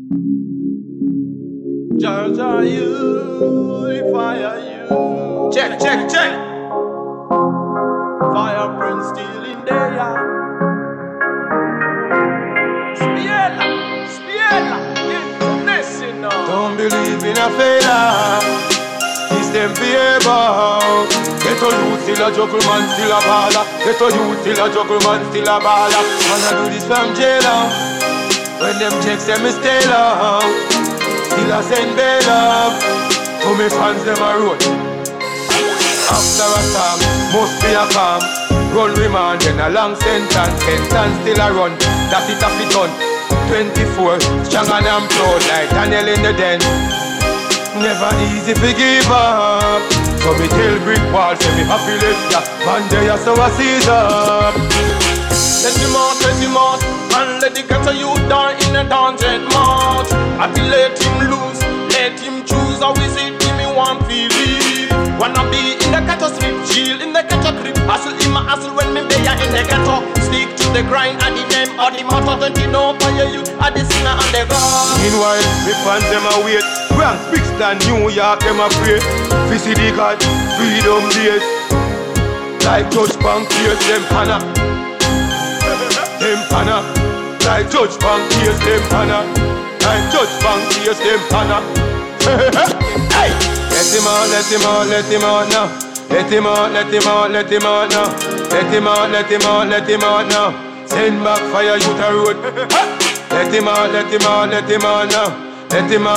Georgia, you, fire you. Check. Fire Prince still in there. Spiella, listen now. Don't believe in a failure. It's them favor. Get a youth still a juggle man, still a baller. Get a youth still a juggle man, still a baller. And I do this from jail. When them checks them is stay long. Still a send bail up. To me fans them a road. After a storm, must be a calm. Run remand, then a long sentence. Sentence still a run. That it a fit done. 24, strong and proud like Daniel in the den. Never easy to give up. So me tell brick walls, say me happy left ya. Man there so I seize up. Let him out, and let the ghetto youth die in a dungeon march. I feel let him loose, let him choose. How is it me want to live? Wanna be in the ghetto strip, chill in the ghetto crib. Hustle in my hustle when me there in the ghetto. Stick to the grind and the name of the motto. Don't you know for you are the singer and the god. Meanwhile, me fans them a wait. Bronx, Brixton, New York them a pray. We see the God, freedom days. Like Judge Bank case, them panna. Them panna. Like Judge Bank case, them panna. Like Judge Bank case, them panna. Hey! Let him out now. Let him out now. Let him out now. Send back fire youth a road. Let him out now. Let him out now. Let him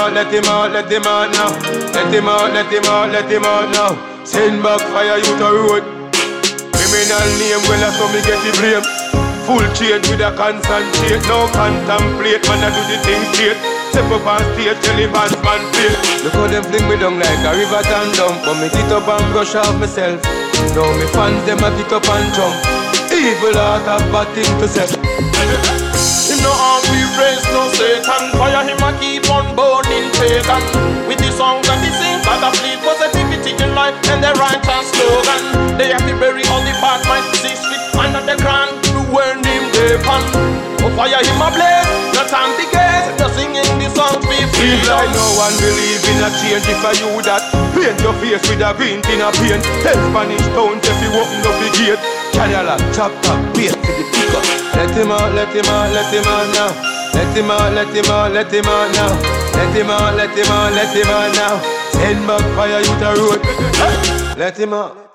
out now. Send back fire youth a road. Criminal name, well I saw me get the blame. Full change with a concentrate. No contemplate, man I do the thing straight. Step up on stage, tell him man feel. Look how them fling me down like a river and dump. But me get up and brush off myself. Now me fans them a get up and jump. Evil heart have bad thing to say. Him no harm we praise no Satan. Fire him a keep on burning pagan. With the song that he sing, God of lead positivity in life and the righteous slogan. They have to bury all the bad minds 6 feet under the ground to earn him the fun. Oh fire him a blaze, the time begins. Just singing the songs we feel like no one believe in a change. If I you that, paint your face with a green tin a paint. Tell Spanish town if you open up the gate. Cadillac, chop top, wait for the pickup. Let him out now. Let him out now. Send back fire youth a road. Let him out.